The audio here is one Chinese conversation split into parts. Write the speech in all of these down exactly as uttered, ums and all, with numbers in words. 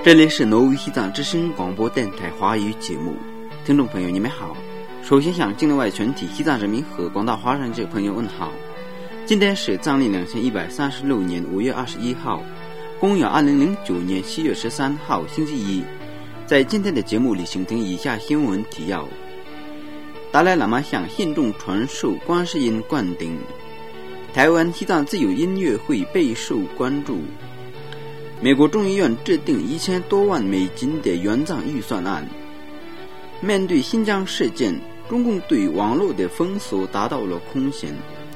这里是挪威西藏之声广播电台华语节目，听众朋友你们好。首先向境内外全体西藏人民和广大华人这朋友问好。今天是藏历两千一百三十六年五月二十一号，公元二零零九年七月十三号星期一。在今天的节目里，请听以下新闻提要：达赖喇嘛向信众传授观世音灌顶；台湾西藏自由音乐会备受关注；美国众议院制定一千多万美金的援藏预算案；面对新疆事件，中共对网络的封锁达到了空前。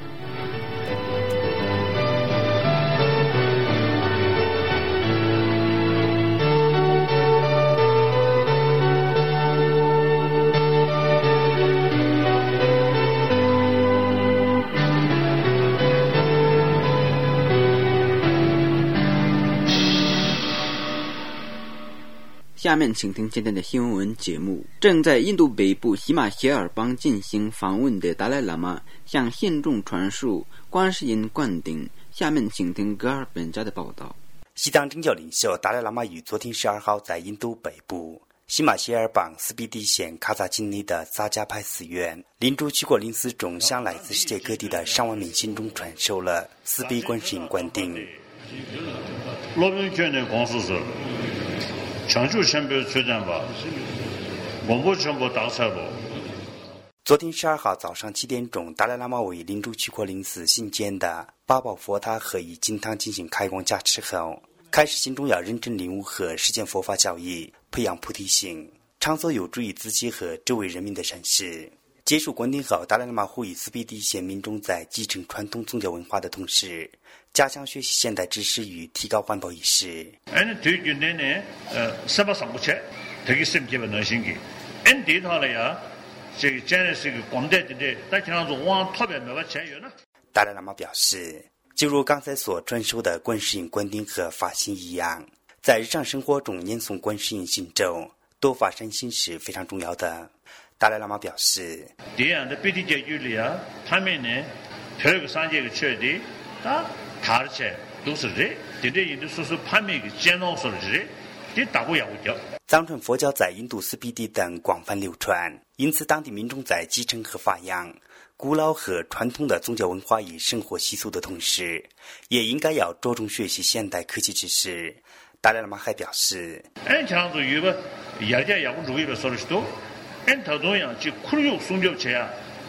下面请听今天的新闻节目。正在印度北部喜马偕尔邦进行访问的达赖喇嘛向信众传授观世音灌顶。下面请听格尔本家的报道。 西藏政教领袖达赖喇嘛于昨天十二号在印度北部喜马偕尔邦斯比地县卡扎境内的萨迦派寺院林珠曲果林寺中，向来自世界各地的上万名信众传授了慈悲观世音灌顶。 罗宾圈的光速是长寿前辈出战吧，广播传播大赛吧。 昨天十二号早上七点钟，达赖喇嘛为林珠曲果林寺新建的八宝佛塔和以金堂进行开光加持后，开始信众要认真领悟和实践佛法教义，培养菩提心，常做有助于自己和周围人民的善事。结束灌顶后，达赖喇嘛呼吁斯比地县民众在继承传统宗教文化的同时，加强学习现代知识与提高环保意识。 俺对军队呢，呃，什么上不去，这个身体不能行的。俺对他了呀，这个将来是个广大的的，但经常说往特别没法签约呢。 达赖喇嘛表示，就如刚才所传授的观世音灌顶和发心一样，在日常生活中念诵观世音心咒，多发善心是非常重要的。达赖喇嘛表示， 这样的北地结局里啊，他们呢，这个三界个缺的啊。他而且都是人，对对印度说是判每个监牢说的人，这大国也无教。 藏传佛教在印度斯比地等广泛流传，因此当地民众在继承和发扬古老和传统的宗教文化与生活习俗的同时，也应该要着重学习现代科技知识。达赖喇嘛还表示， 俺强子有个也家也不注意的说的是多，俺头中央就苦有送酒钱啊。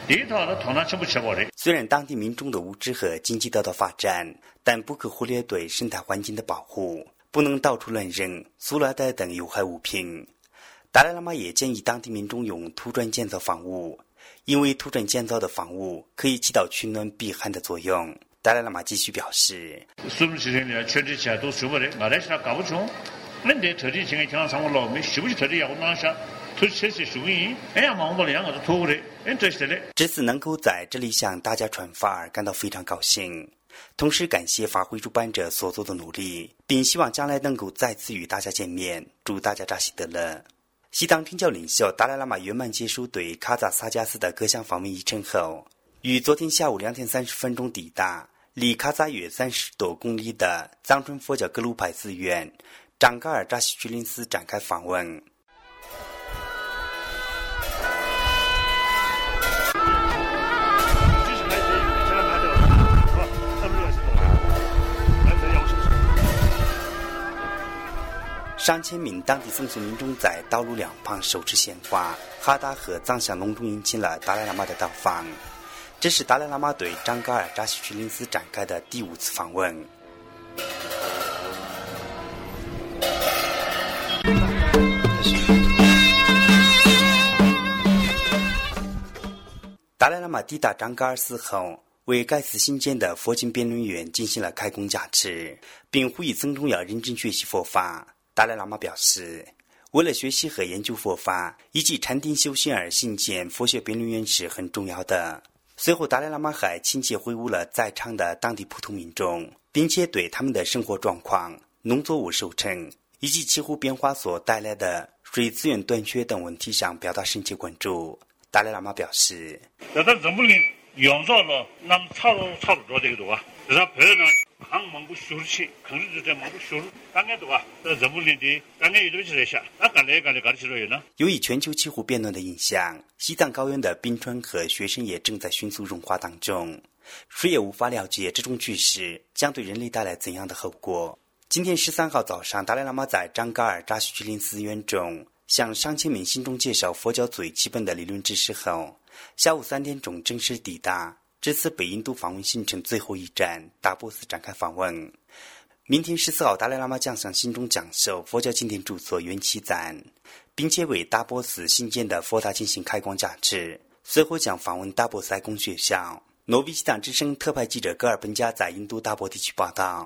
虽然当地民众的物质和经济得到发展，但不可忽略对生态环境的保护，不能到处乱扔塑料袋等有害物品。达赖喇嘛也建议当地民众用土砖建造房屋，因为土砖建造的房屋可以起到取暖避寒的作用。达赖喇嘛继续表示， 什么事情呢？全世界都受不了，我来是他搞不成。恁在特地情况讲，上我老没是不是特地要我拿下？ 这次能够在这里向大家传法而感到非常高兴，同时感谢法会主办者所做的努力，并希望将来能够再次与大家见面，祝大家扎西德勒。西藏政教领袖达赖喇嘛圆满结束对卡扎萨迦寺的各项访问议程后，于昨天下午两点三十分钟抵达离卡扎约三十多公里的藏传佛教格鲁派寺院张嘎尔扎西曲林寺展开访问。上千名当地僧俗民众在道路两旁手持鲜花、哈达和藏香隆重迎请了达赖喇嘛的到访。这是达赖喇嘛对张嘎尔扎西曲林寺展开的第五次访问。达赖喇嘛抵达张嘎尔寺后，为该寺新建的佛经辩论院进行了开工加持，并呼吁僧众要认真学习佛法。达赖喇嘛表示，为了学习和研究佛法以及禅定修行而新建佛学辩论院是很重要的。随后达赖喇嘛还亲切会晤了在场的当地普通民众，并且对他们的生活状况、农作物收成以及气候变化所带来的水资源短缺等问题上表达深切关注。达赖喇嘛表示， 养殖了，那么差不差不多这个多啊，他别人 강 망고 쇼르치 강리도 제 망고 쇼르 강에도 와 저물린데 강에 이도 지래샤 아 간래 간래 가르치로요呢。 由于全球气候变暖的影响，西藏高原的冰川和雪山也正在迅速融化当中，谁也无法了解这种趋势将对人类带来怎样的后果。今天十三号早上，达赖喇嘛在张嘎尔扎什居林寺院中向上千名信众介绍佛教最基本的理论知识后，下午三点钟正式抵达这次北印度访问行程最后一站大波斯展开访问。明天十四号，达赖喇嘛将向信众讲授佛教经典著作《缘起赞》，并且为大波斯新建的佛塔进行开光加持。随后将访问大波斯爱公学校。挪威西藏之声特派记者戈尔本加在印度大波地区报道。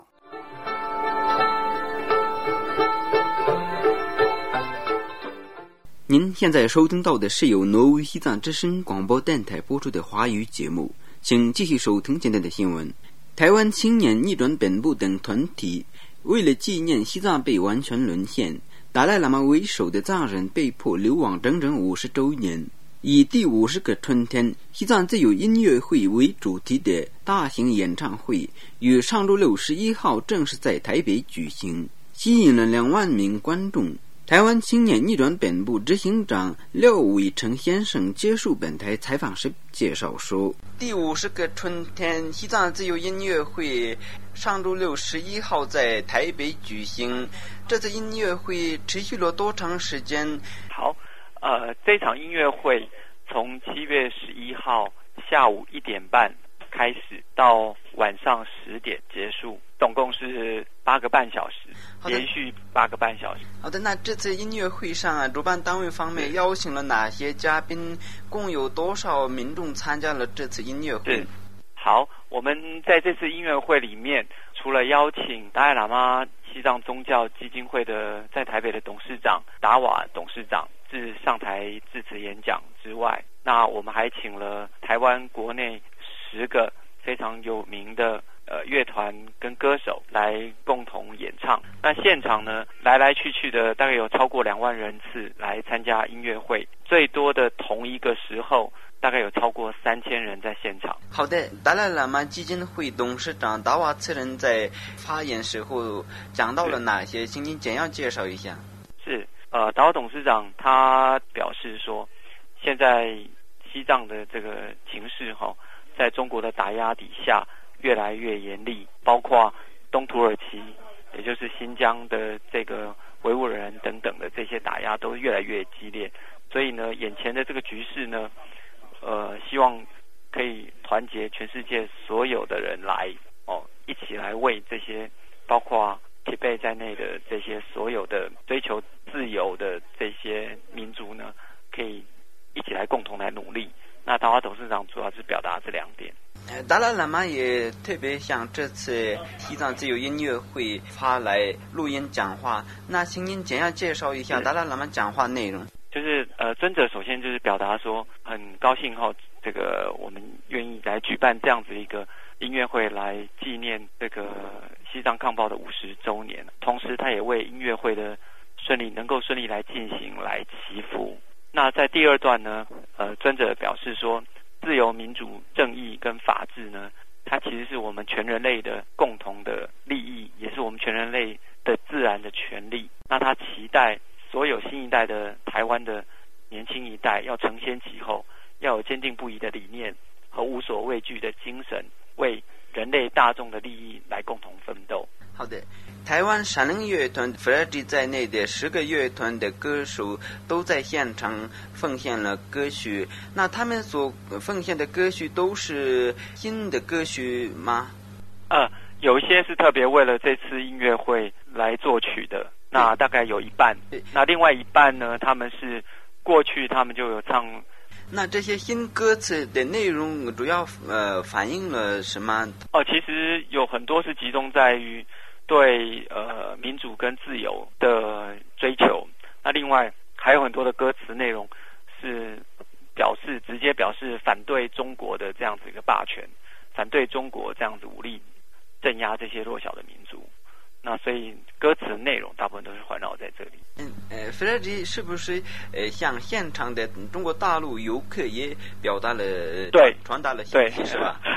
您现在收听到的是由挪威西藏之声广播电台播出的华语节目，请继续收听今天的新闻。台湾青年逆转本部等团体为了纪念西藏被完全沦陷，达赖喇嘛为首的藏人被迫流亡整整五十周年，以第五十个春天西藏自由音乐会为主题的大型演唱会于上周六十一号正式在台北举行，吸引了两万名观众。台湾青年逆转本部执行长廖伟成先生接受本台采访时介绍说，第五十个春天西藏自由音乐会上周六十一号在台北举行，这次音乐会持续了多长时间？ 好，呃，这场音乐会从七月十一号下午一点半开始到晚上十点结束，总共是八个半小时，连续八个半小时。 好的，那这次音乐会上啊，主办单位方面邀请了哪些嘉宾？共有多少民众参加了这次音乐会？ 好，我们在这次音乐会里面，除了邀请达赖喇嘛西藏宗教基金会的在台北的董事长达瓦董事长致上台致辞演讲之外，那我们还请了台湾国内十个非常有名的呃乐团跟歌手来共同演唱。那现场呢，来来去去的大概有超过两万人次来参加音乐会，最多的同一个时候大概有超过三千人在现场。 好的，达赖喇嘛基金会董事长达瓦次仁在发言时候讲到了哪些，请您简要介绍一下。 是，呃，达瓦董事长他表示说，现在西藏的这个情势哈、哦，在中国的打压底下越来越严厉，包括东土耳其，也就是新疆的这个维吾尔人等等的这些打压都越来越激烈。所以呢，眼前的这个局势呢，呃，希望可以团结全世界所有的人来哦，一起来为这些包括铁贝在内的这些所有的追求自由的这些民族呢，可以一起来共同来努力。那达瓦董事长主要是表达这两点。 达赖喇嘛也特别向这次西藏自由音乐会发来录音讲话，那请您简要介绍一下达赖喇嘛讲话内容。 就是呃，尊者首先就是表达说很高兴后，这个我们愿意来举办这样子一个音乐会来纪念这个西藏抗暴的五十周年，同时他也为音乐会的顺利能够顺利来进行来祈福。那在第二段呢，呃，尊者表示说，自由、民主、正义跟法治呢，它其实是我们全人类的共同的利益，也是我们全人类的自然的权利。那他期待所有新一代的台湾的年轻一代要承先启后，要有坚定不移的理念和无所畏惧的精神，为人类大众的利益来共同奋斗。 好的，台湾闪灵乐团 F R E D 在内的十个乐团的歌手都在现场奉献了歌曲，那他们所奉献的歌曲都是新的歌曲吗？ 呃，有一些是特别为了这次音乐会来作曲的，那大概有一半。那另外一半呢，他们是过去他们就有唱。 那这些新歌词的内容主要呃反映了什么？ 哦，其实有很多是集中在于对呃民主跟自由的追求。那另外还有很多的歌词内容是表示直接表示反对中国的这样子一个霸权，反对中国这样子武力镇压这些弱小的民族。那所以歌词内容大部分都是环绕在这里。 嗯，呃 F R E D 是不是呃向现场的中国大陆游客也表达了对传达了信息是吧？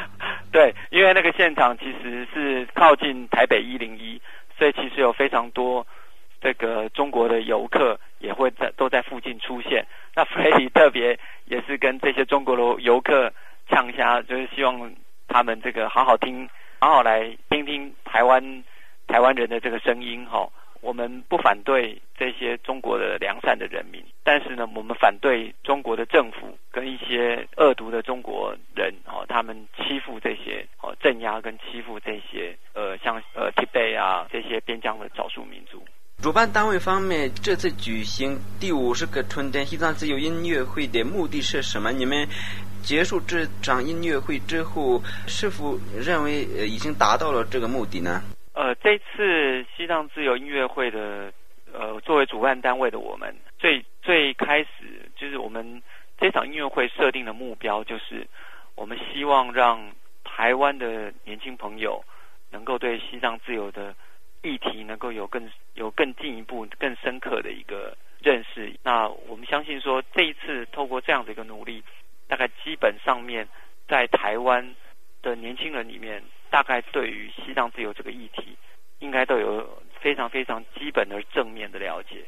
对，因为那个现场其实是靠近台北一零一，所以其实有非常多这个中国的游客也会在都在附近出现。那 Freddy 特别也是跟这些中国的游客呛虾，就是希望他们这个好好听，好好来听听台湾台湾人的这个声音哈。我们不反对这些中国的良善的人民，但是呢，我们反对中国的政府跟一些恶毒的中国人哦，他们欺负这些哦，镇压跟欺负这些呃，像呃 Tibet 啊这些边疆的少数民族。 主办单位方面，这次举行第五十个春天西藏自由音乐会的目的是什么？你们结束这场音乐会之后，是否认为呃已经达到了这个目的呢？ 呃，这次西藏自由音乐会的呃，作为主办单位的我们，最最开始就是我们这场音乐会设定的目标，就是我们希望让台湾的年轻朋友能够对西藏自由的议题能够有更有更进一步、更深刻的一个认识。那我们相信说，这一次透过这样的一个努力，大概基本上面在台湾的年轻人里面，大概对于西藏自由这个议题，应该都有非常非常基本的正面的了解。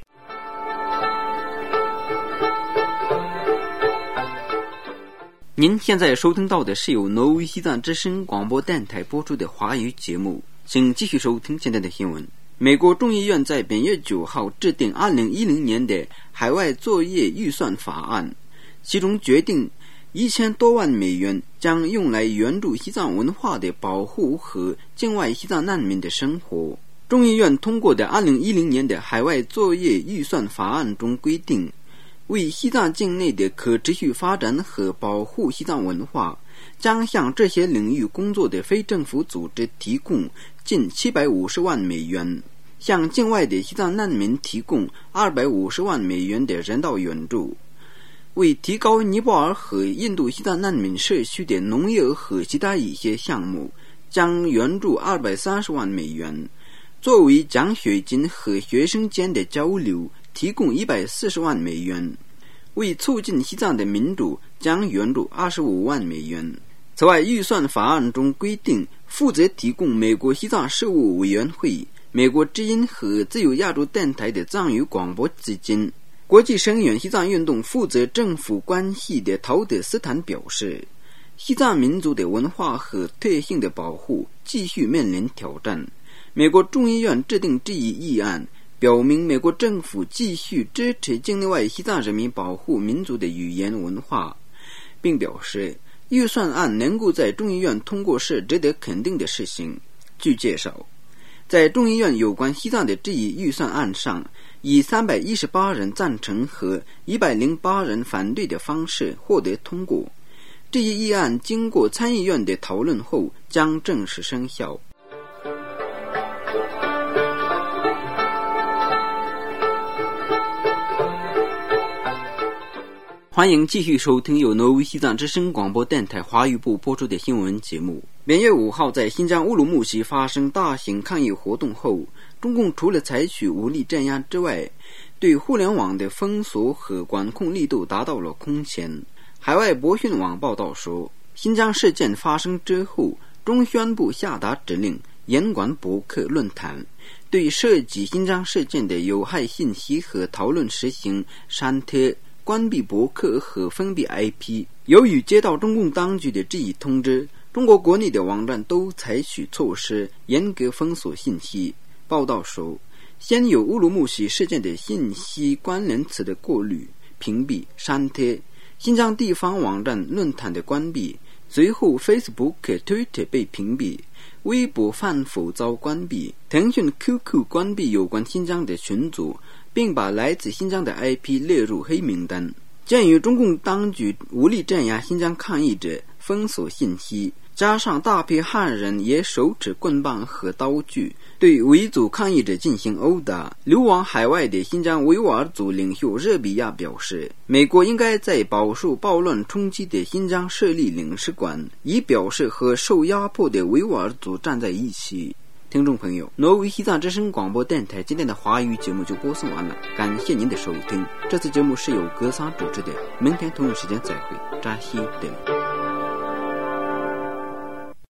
您现在收听到的是由挪威西藏之声广播电台播出的华语节目，请继续收听现在的新闻。美国众议院在本月九号制定二零一零年的海外作业预算法案，其中决定一千多万美元将用来援助西藏文化的保护和境外西藏难民的生活。众议院通过的二零一零年的海外作业预算法案中规定，为西藏境内的可持续发展和保护西藏文化，将向这些领域工作的非政府组织提供近七百五十万美元，向境外的西藏难民提供二百五十万美元的人道援助。为提高尼泊尔和印度西藏难民社区的农业和其他一些项目，将援助二百三十万美元。作为奖学金和学生间的交流，提供一百四十万美元。为促进西藏的民主，将援助二十五万美元。此外，预算法案中规定，负责提供美国西藏事务委员会、美国之音和自由亚洲电台的藏语广播基金。国际声援西藏运动负责政府关系的陶德斯坦表示，西藏民族的文化和特性的保护继续面临挑战。美国众议院制定这一议案，表明美国政府继续支持境内外西藏人民保护民族的语言文化，并表示预算案能够在众议院通过是值得肯定的事情。据介绍，在众议院有关西藏的这一预算案上，以三百一十八人赞成和一百零八人反对的方式获得通过。这一议案经过参议院的讨论后将正式生效。欢迎继续收听由挪威西藏之声广播电台华语部播出的新闻节目。本月五号在新疆乌鲁木齐发生大型抗议活动后，中共除了采取武力镇压之外，对互联网的封锁和管控力度达到了空前。海外博讯网报道说，新疆事件发生之后，中宣部下达指令，严管博客论坛，对涉及新疆事件的有害信息和讨论实行删帖、关闭博客和封闭 I P。 由于接到中共当局的这一通知，中国国内的网站都采取措施，严格封锁信息。报道说，先有乌鲁木齐事件的信息关联词的过滤、屏蔽、删帖，新疆地方网站论坛的关闭，随后 Facebook、Twitter 被屏蔽，微博反腐遭关闭，腾讯 Q Q 关闭有关新疆的群组，并把来自新疆的 I P 列入黑名单。鉴于中共当局无力镇压新疆抗议者，封锁信息，加上大批汉人也手持棍棒和刀具对维族抗议者进行殴打，流亡海外的新疆维吾尔族领袖热比亚表示，美国应该在饱受暴乱冲击的新疆设立领事馆，以表示和受压迫的维吾尔族站在一起。听众朋友，挪威西藏之声广播电台今天的华语节目就播送完了，感谢您的收听。这次节目是由格桑主持的，明天同一时间再会，扎西德。